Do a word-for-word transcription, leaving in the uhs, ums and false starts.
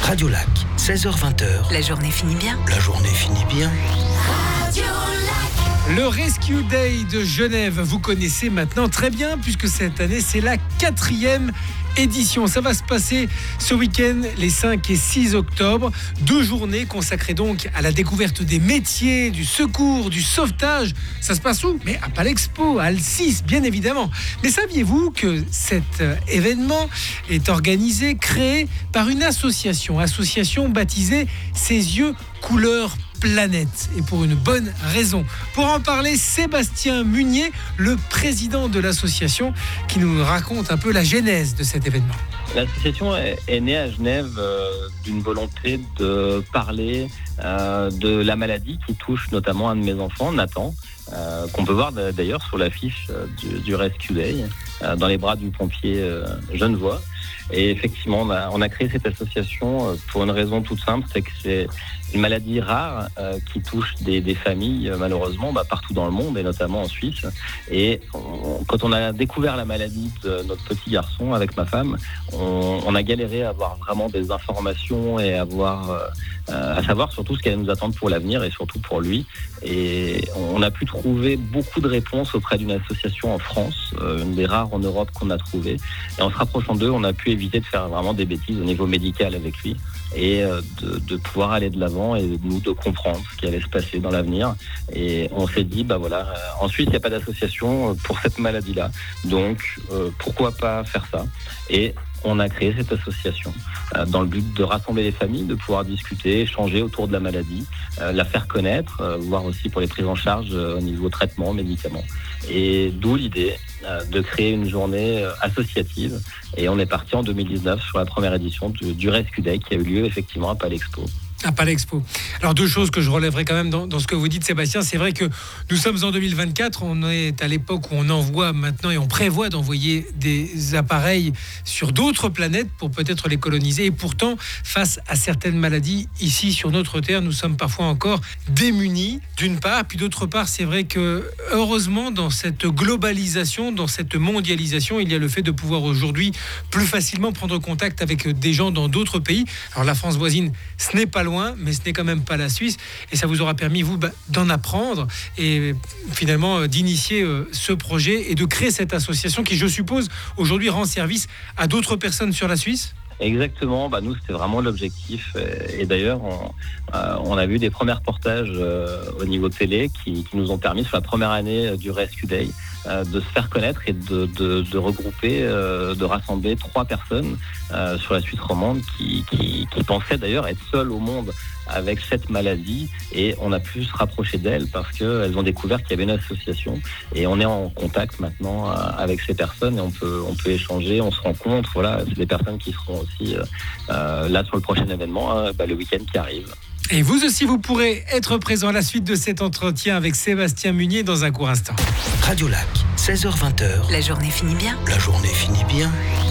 Radio Lac, seize heures vingt. La journée finit bien. La journée finit bien. Radio Lac. Le Rescue Day de Genève, vous connaissez maintenant très bien puisque cette année, c'est la quatrième édition. Ça va se passer ce week-end, les cinq et six octobre. Deux journées consacrées donc à la découverte des métiers, du secours, du sauvetage. Ça se passe où ? Mais à Palexpo, à Alcis, bien évidemment. Mais saviez-vous que cet événement est organisé, créé par une association, association baptisée Ses yeux couleur planète, et pour une bonne raison. Pour en parler, Sébastien Munier, le président de l'association, qui nous raconte un peu la genèse de cet événement. L'association est née à Genève euh, d'une volonté de parler euh, de la maladie qui touche notamment un de mes enfants, Nathan, euh, qu'on peut voir d'ailleurs sur l'affiche euh, du, du Rescue Day, euh, dans les bras du pompier euh, genevois. Et effectivement, on a, on a créé cette association pour une raison toute simple, c'est que c'est une maladie rare euh, qui touche des, des familles, euh, malheureusement, bah, partout dans le monde, et notamment en Suisse. Et on, quand on a découvert la maladie de notre petit garçon avec ma femme, on, on a galéré à avoir vraiment des informations et à, avoir, euh, à savoir surtout ce qui allait nous attendre pour l'avenir et surtout pour lui. Et on a pu trouver beaucoup de réponses auprès d'une association en France, euh, une des rares en Europe qu'on a trouvées. Et en se rapprochant d'eux, on a pu éviter de faire vraiment des bêtises au niveau médical avec lui et euh, de, de pouvoir aller de l'avant et nous de comprendre ce qui allait se passer dans l'avenir. Et on s'est dit, bah voilà, euh, en Suisse, il n'y a pas d'association pour cette maladie-là. Donc, euh, pourquoi pas faire ça ? Et on a créé cette association euh, dans le but de rassembler les familles, de pouvoir discuter, échanger autour de la maladie, euh, la faire connaître, euh, voir aussi pour les prises en charge euh, au niveau traitement, médicaments. Et d'où l'idée euh, de créer une journée euh, associative. Et on est parti en deux mille dix-neuf sur la première édition du, du Rescue Day qui a eu lieu effectivement à Palexpo. À Palexpo. Alors deux choses que je relèverai quand même dans, dans ce que vous dites, Sébastien. C'est vrai que nous sommes en deux mille vingt-quatre, on est à l'époque où on envoie maintenant et on prévoit d'envoyer des appareils sur d'autres planètes pour peut-être les coloniser. Et pourtant, face à certaines maladies, ici sur notre Terre, nous sommes parfois encore démunis, d'une part. Puis d'autre part, c'est vrai que heureusement, dans cette globalisation, dans cette mondialisation, il y a le fait de pouvoir aujourd'hui plus facilement prendre contact avec des gens dans d'autres pays. Alors la France voisine, ce n'est pas loin, mais ce n'est quand même pas la Suisse, et ça vous aura permis, vous, bah, d'en apprendre et finalement euh, d'initier euh, ce projet et de créer cette association qui, je suppose, aujourd'hui rend service à d'autres personnes sur la Suisse. Exactement, bah nous c'était vraiment l'objectif, et d'ailleurs on, euh, on a vu des premiers reportages euh, au niveau télé qui, qui nous ont permis sur la première année du Rescue Day euh, de se faire connaître et de, de, de regrouper, euh, de rassembler trois personnes euh, sur la Suisse romande qui, qui, qui pensaient d'ailleurs être seules au monde avec cette maladie, et on a pu se rapprocher d'elles parce qu'elles ont découvert qu'il y avait une association, et on est en contact maintenant avec ces personnes et on peut, on peut échanger, on se rencontre. Voilà, c'est des personnes qui seront aussi euh, là sur le prochain événement, euh, bah, le week-end qui arrive. Et vous aussi, vous pourrez être présent à la suite de cet entretien avec Sébastien Munier dans un court instant. Radio Lac, seize heures vingt. La journée finit bien. La journée finit bien.